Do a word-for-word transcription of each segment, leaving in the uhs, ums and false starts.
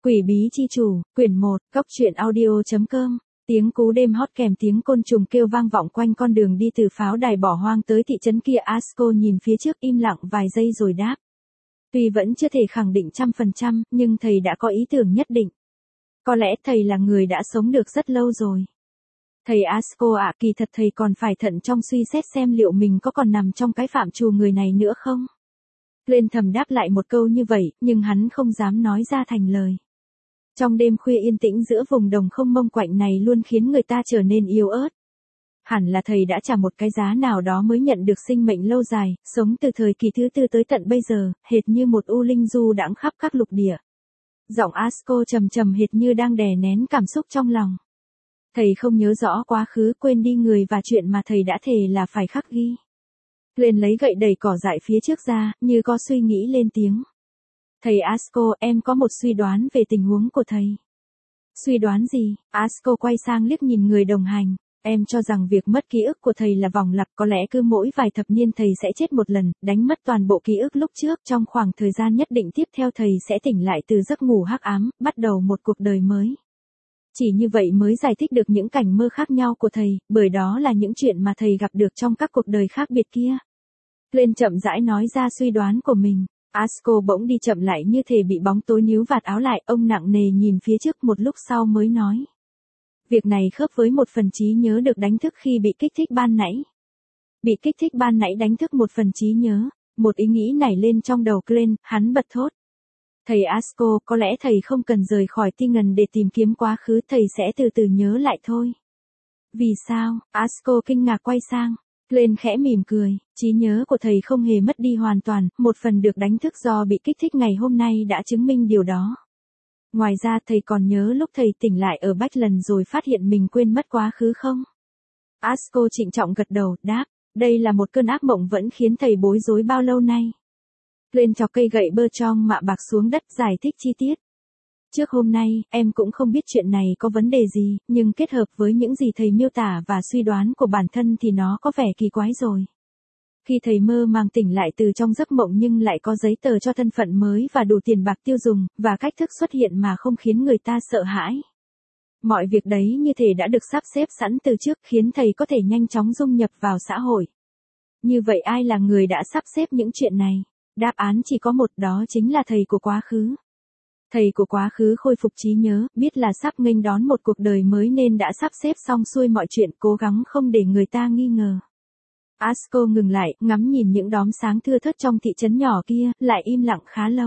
Quỷ bí chi chủ, quyển một, góc truyện audio.com. Tiếng cú đêm hót kèm tiếng côn trùng kêu vang vọng quanh con đường đi từ pháo đài bỏ hoang tới thị trấn kia. Asko nhìn phía trước im lặng vài giây rồi đáp. Tuy vẫn chưa thể khẳng định trăm phần trăm, nhưng thầy đã có ý tưởng nhất định. Có lẽ thầy là người đã sống được rất lâu rồi. Thầy Asko ạ, kỳ thật thầy còn phải thận trong suy xét xem liệu mình có còn nằm trong cái phạm trù người này nữa không. Glenn thầm đáp lại một câu như vậy, nhưng hắn không dám nói ra thành lời. Trong đêm khuya yên tĩnh giữa vùng đồng không mông quạnh này luôn khiến người ta trở nên yếu ớt. Hẳn là thầy đã trả một cái giá nào đó mới nhận được sinh mệnh lâu dài, sống từ thời kỳ thứ tư tới tận bây giờ, hệt như một u linh du đãng khắp các lục địa. Giọng Asko trầm trầm hệt như đang đè nén cảm xúc trong lòng. Thầy không nhớ rõ quá khứ, quên đi người và chuyện mà thầy đã thề là phải khắc ghi. Glenn lấy gậy đẩy cỏ dại phía trước ra, như có suy nghĩ lên tiếng. Thầy Asko, em có một suy đoán về tình huống của thầy. Suy đoán gì? Asko quay sang liếc nhìn người đồng hành. Em cho rằng việc mất ký ức của thầy là vòng lặp, có lẽ cứ mỗi vài thập niên thầy sẽ chết một lần, đánh mất toàn bộ ký ức lúc trước, trong khoảng thời gian nhất định tiếp theo thầy sẽ tỉnh lại từ giấc ngủ hắc ám, bắt đầu một cuộc đời mới. Chỉ như vậy mới giải thích được những cảnh mơ khác nhau của thầy, bởi đó là những chuyện mà thầy gặp được trong các cuộc đời khác biệt kia. Glenn chậm rãi nói ra suy đoán của mình. Asko bỗng đi chậm lại như thể bị bóng tối níu vạt áo lại, ông nặng nề nhìn phía trước một lúc sau mới nói. Việc này khớp với một phần trí nhớ được đánh thức khi bị kích thích ban nãy. Bị kích thích ban nãy đánh thức một phần trí nhớ, một ý nghĩ nảy lên trong đầu Glenn, hắn bật thốt. Thầy Asko, có lẽ thầy không cần rời khỏi Tingen để tìm kiếm quá khứ, thầy sẽ từ từ nhớ lại thôi. Vì sao? Asko kinh ngạc quay sang. Glenn khẽ mỉm cười, trí nhớ của thầy không hề mất đi hoàn toàn, một phần được đánh thức do bị kích thích ngày hôm nay đã chứng minh điều đó. Ngoài ra thầy còn nhớ lúc thầy tỉnh lại ở Bách lần rồi phát hiện mình quên mất quá khứ không? Asko trịnh trọng gật đầu, đáp, đây là một cơn ác mộng vẫn khiến thầy bối rối bao lâu nay. Glenn chọc cây gậy bơ trong mạ bạc xuống đất giải thích chi tiết. Trước hôm nay, em cũng không biết chuyện này có vấn đề gì, nhưng kết hợp với những gì thầy miêu tả và suy đoán của bản thân thì nó có vẻ kỳ quái rồi. Khi thầy mơ màng tỉnh lại từ trong giấc mộng nhưng lại có giấy tờ cho thân phận mới và đủ tiền bạc tiêu dùng, và cách thức xuất hiện mà không khiến người ta sợ hãi. Mọi việc đấy như thể đã được sắp xếp sẵn từ trước khiến thầy có thể nhanh chóng dung nhập vào xã hội. Như vậy ai là người đã sắp xếp những chuyện này? Đáp án chỉ có một, đó chính là thầy của quá khứ. Thầy của quá khứ khôi phục trí nhớ, biết là sắp nghênh đón một cuộc đời mới nên đã sắp xếp xong xuôi mọi chuyện, cố gắng không để người ta nghi ngờ. Asko ngừng lại, ngắm nhìn những đóm sáng thưa thớt trong thị trấn nhỏ kia, lại im lặng khá lâu.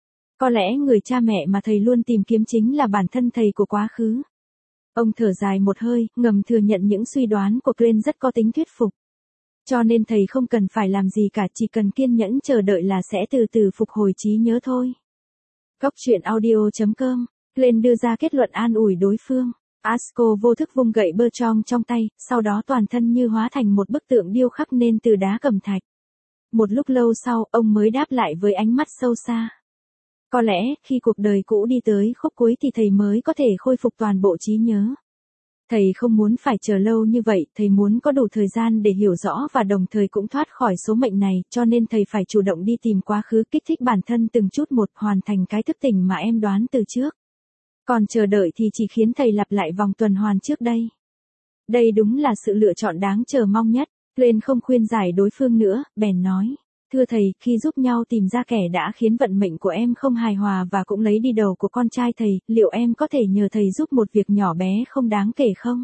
Có lẽ người cha mẹ mà thầy luôn tìm kiếm chính là bản thân thầy của quá khứ. Ông thở dài một hơi, ngầm thừa nhận những suy đoán của Glenn rất có tính thuyết phục. Cho nên thầy không cần phải làm gì cả, chỉ cần kiên nhẫn chờ đợi là sẽ từ từ phục hồi trí nhớ thôi. Góc truyện audio.com, Glenn đưa ra kết luận an ủi đối phương. Asko vô thức vung gậy bơ trong trong tay, sau đó toàn thân như hóa thành một bức tượng điêu khắc nên từ đá cẩm thạch. Một lúc lâu sau, ông mới đáp lại với ánh mắt sâu xa. Có lẽ, khi cuộc đời cũ đi tới khúc cuối thì thầy mới có thể khôi phục toàn bộ trí nhớ. Thầy không muốn phải chờ lâu như vậy, thầy muốn có đủ thời gian để hiểu rõ và đồng thời cũng thoát khỏi số mệnh này, cho nên thầy phải chủ động đi tìm quá khứ, kích thích bản thân từng chút một, hoàn thành cái thức tỉnh mà em đoán từ trước. Còn chờ đợi thì chỉ khiến thầy lặp lại vòng tuần hoàn trước đây. Đây đúng là sự lựa chọn đáng chờ mong nhất. Glenn không khuyên giải đối phương nữa, bèn nói. Thưa thầy, khi giúp nhau tìm ra kẻ đã khiến vận mệnh của em không hài hòa và cũng lấy đi đầu của con trai thầy, liệu em có thể nhờ thầy giúp một việc nhỏ bé không đáng kể không?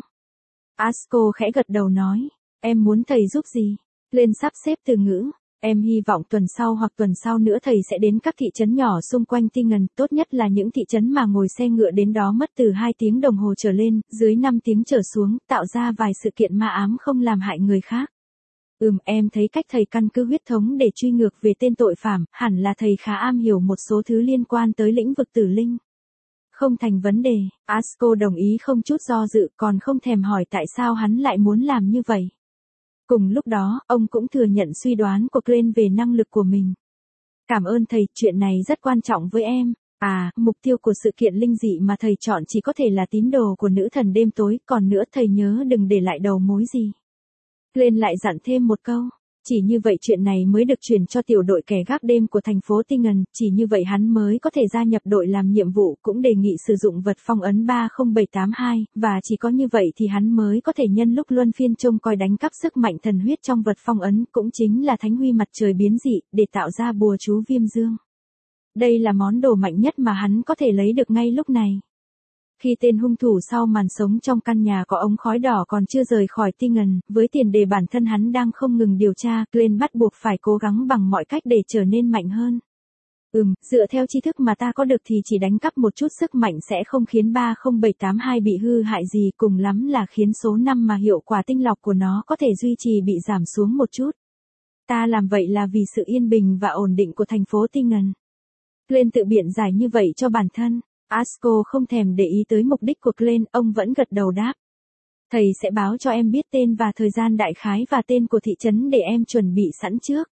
Asko khẽ gật đầu nói. Em muốn thầy giúp gì? Glenn sắp xếp từ ngữ. Em hy vọng tuần sau hoặc tuần sau nữa thầy sẽ đến các thị trấn nhỏ xung quanh Tingen, tốt nhất là những thị trấn mà ngồi xe ngựa đến đó mất từ hai tiếng đồng hồ trở lên, dưới năm tiếng trở xuống, tạo ra vài sự kiện ma ám không làm hại người khác. Ừm, em thấy cách thầy căn cứ huyết thống để truy ngược về tên tội phạm, hẳn là thầy khá am hiểu một số thứ liên quan tới lĩnh vực tử linh. Không thành vấn đề, Asko đồng ý không chút do dự, còn không thèm hỏi tại sao hắn lại muốn làm như vậy. Cùng lúc đó, ông cũng thừa nhận suy đoán của Glenn về năng lực của mình. Cảm ơn thầy, chuyện này rất quan trọng với em. À, mục tiêu của sự kiện linh dị mà thầy chọn chỉ có thể là tín đồ của nữ thần đêm tối, còn nữa thầy nhớ đừng để lại đầu mối gì. Glenn lại dặn thêm một câu. Chỉ như vậy chuyện này mới được chuyển cho tiểu đội kẻ gác đêm của thành phố Tingen, chỉ như vậy hắn mới có thể gia nhập đội làm nhiệm vụ, cũng đề nghị sử dụng vật phong ấn ba không bảy tám hai, và chỉ có như vậy thì hắn mới có thể nhân lúc luân phiên trông coi đánh cắp sức mạnh thần huyết trong vật phong ấn, cũng chính là thánh huy mặt trời biến dị, để tạo ra bùa chú viêm dương. Đây là món đồ mạnh nhất mà hắn có thể lấy được ngay lúc này. Khi tên hung thủ sau màn sống trong căn nhà có ống khói đỏ còn chưa rời khỏi Tingen, với tiền đề bản thân hắn đang không ngừng điều tra, Glenn bắt buộc phải cố gắng bằng mọi cách để trở nên mạnh hơn. Ừm, dựa theo tri thức mà ta có được thì chỉ đánh cắp một chút sức mạnh sẽ không khiến ba không bảy tám hai bị hư hại gì, cùng lắm là khiến số năm mà hiệu quả tinh lọc của nó có thể duy trì bị giảm xuống một chút. Ta làm vậy là vì sự yên bình và ổn định của thành phố Tingen. Glenn tự biện giải như vậy cho bản thân. Asko không thèm để ý tới mục đích của Glenn, ông vẫn gật đầu đáp. Thầy sẽ báo cho em biết tên và thời gian đại khái và tên của thị trấn để em chuẩn bị sẵn trước.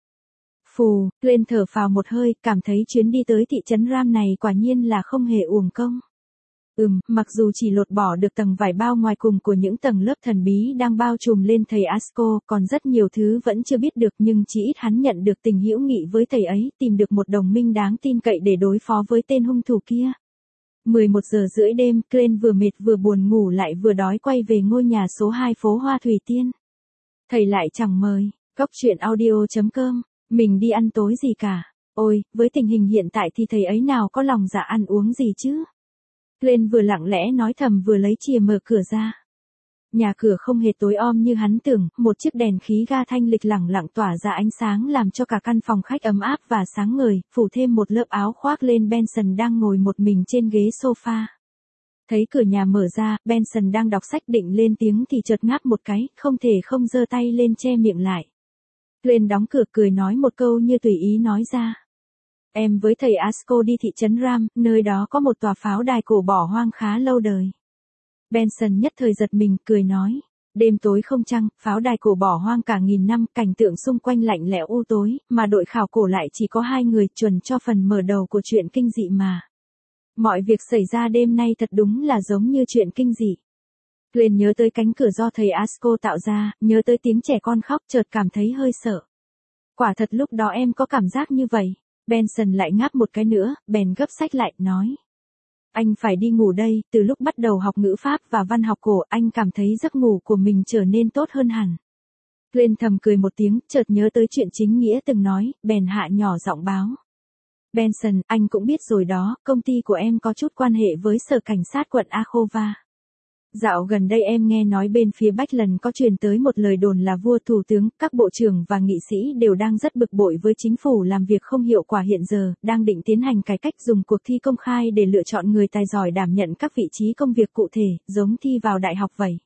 Phù, Glenn thở phào một hơi, cảm thấy chuyến đi tới thị trấn Ram này quả nhiên là không hề uổng công. Ừm, mặc dù chỉ lột bỏ được tầng vải bao ngoài cùng của những tầng lớp thần bí đang bao trùm lên thầy Asko, còn rất nhiều thứ vẫn chưa biết được, nhưng chỉ ít hắn nhận được tình hữu nghị với thầy ấy, tìm được một đồng minh đáng tin cậy để đối phó với tên hung thủ kia. mười một giờ rưỡi đêm, Glenn vừa mệt vừa buồn ngủ lại vừa đói quay về ngôi nhà số hai phố Hoa Thủy Tiên. Thầy lại chẳng mời, góc chuyện audio chấm com, mình đi ăn tối gì cả. Ôi, với tình hình hiện tại thì thầy ấy nào có lòng dạ ăn uống gì chứ? Glenn vừa lặng lẽ nói thầm vừa lấy chìa mở cửa ra. Nhà cửa không hề tối om như hắn tưởng, một chiếc đèn khí ga thanh lịch lẳng lặng tỏa ra ánh sáng làm cho cả căn phòng khách ấm áp và sáng ngời, phủ thêm một lớp áo khoác lên Benson đang ngồi một mình trên ghế sofa. Thấy cửa nhà mở ra, Benson đang đọc sách định lên tiếng thì chợt ngáp một cái, không thể không giơ tay lên che miệng lại. Glenn đóng cửa cười nói một câu như tùy ý nói ra. Em với thầy Asko đi thị trấn Ram, nơi đó có một tòa pháo đài cổ bỏ hoang khá lâu đời. Benson nhất thời giật mình, cười nói. Đêm tối không trăng, pháo đài cổ bỏ hoang cả nghìn năm, cảnh tượng xung quanh lạnh lẽo u tối, mà đội khảo cổ lại chỉ có hai người, chuẩn cho phần mở đầu của chuyện kinh dị mà. Mọi việc xảy ra đêm nay thật đúng là giống như chuyện kinh dị. Glenn nhớ tới cánh cửa do thầy Asko tạo ra, nhớ tới tiếng trẻ con khóc, chợt cảm thấy hơi sợ. Quả thật lúc đó em có cảm giác như vậy. Benson lại ngáp một cái nữa, bèn gấp sách lại, nói. Anh phải đi ngủ đây, từ lúc bắt đầu học ngữ pháp và văn học cổ, anh cảm thấy giấc ngủ của mình trở nên tốt hơn hẳn. Glenn thầm cười một tiếng, chợt nhớ tới chuyện chính nghĩa từng nói, bèn hạ nhỏ giọng báo. Benson, anh cũng biết rồi đó, công ty của em có chút quan hệ với sở cảnh sát quận Akhova. Dạo gần đây em nghe nói bên phía Bách có truyền tới một lời đồn là vua thủ tướng, các bộ trưởng và nghị sĩ đều đang rất bực bội với chính phủ làm việc không hiệu quả hiện giờ, đang định tiến hành cải cách dùng cuộc thi công khai để lựa chọn người tài giỏi đảm nhận các vị trí công việc cụ thể, giống thi vào đại học vậy.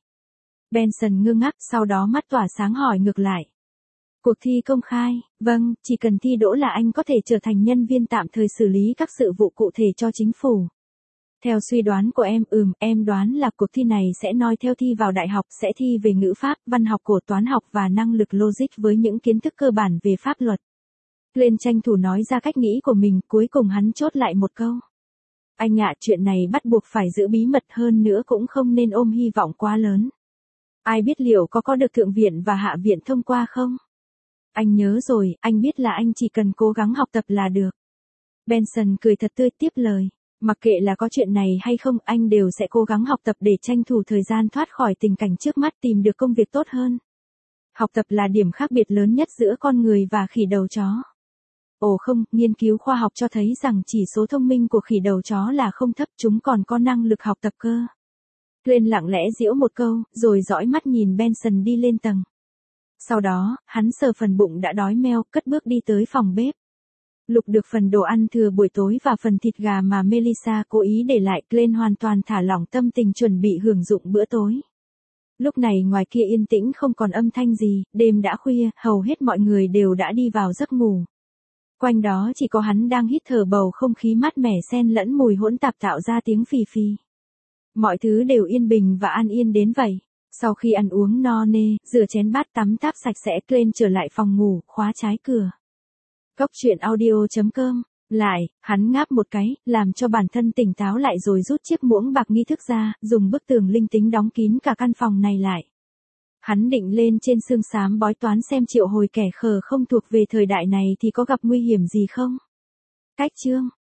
Benson ngơ ngác, sau đó mắt tỏa sáng hỏi ngược lại. Cuộc thi công khai, vâng, chỉ cần thi đỗ là anh có thể trở thành nhân viên tạm thời xử lý các sự vụ cụ thể cho chính phủ. Theo suy đoán của em, ừm, em đoán là cuộc thi này sẽ noi theo thi vào đại học, sẽ thi về ngữ pháp, văn học cổ, toán học và năng lực logic với những kiến thức cơ bản về pháp luật. Glenn tranh thủ nói ra cách nghĩ của mình, cuối cùng hắn chốt lại một câu. Anh ạ, chuyện này bắt buộc phải giữ bí mật, hơn nữa cũng không nên ôm hy vọng quá lớn. Ai biết liệu có có được thượng viện và hạ viện thông qua không? Anh nhớ rồi, anh biết là anh chỉ cần cố gắng học tập là được. Benson cười thật tươi tiếp lời. Mặc kệ là có chuyện này hay không, anh đều sẽ cố gắng học tập để tranh thủ thời gian thoát khỏi tình cảnh trước mắt, tìm được công việc tốt hơn. Học tập là điểm khác biệt lớn nhất giữa con người và khỉ đầu chó. Ồ không, nghiên cứu khoa học cho thấy rằng chỉ số thông minh của khỉ đầu chó là không thấp, chúng còn có năng lực học tập cơ. Glenn lặng lẽ giễu một câu, rồi dõi mắt nhìn Benson đi lên tầng. Sau đó, hắn sờ phần bụng đã đói meo, cất bước đi tới phòng bếp. Lục được phần đồ ăn thừa buổi tối và phần thịt gà mà Melissa cố ý để lại, Glenn hoàn toàn thả lỏng tâm tình chuẩn bị hưởng dụng bữa tối. Lúc này ngoài kia yên tĩnh không còn âm thanh gì, đêm đã khuya, hầu hết mọi người đều đã đi vào giấc ngủ. Quanh đó chỉ có hắn đang hít thở bầu không khí mát mẻ xen lẫn mùi hỗn tạp tạo ra tiếng phì phì. Mọi thứ đều yên bình và an yên đến vậy. Sau khi ăn uống no nê, rửa chén bát tắm táp sạch sẽ, Glenn trở lại phòng ngủ, khóa trái cửa. Góc chuyện audio chấm com. Lại, hắn ngáp một cái, làm cho bản thân tỉnh táo lại rồi rút chiếc muỗng bạc nghi thức ra, dùng bức tường linh tính đóng kín cả căn phòng này lại. Hắn định lên trên xương xám bói toán xem triệu hồi kẻ khờ không thuộc về thời đại này thì có gặp nguy hiểm gì không. Cách chương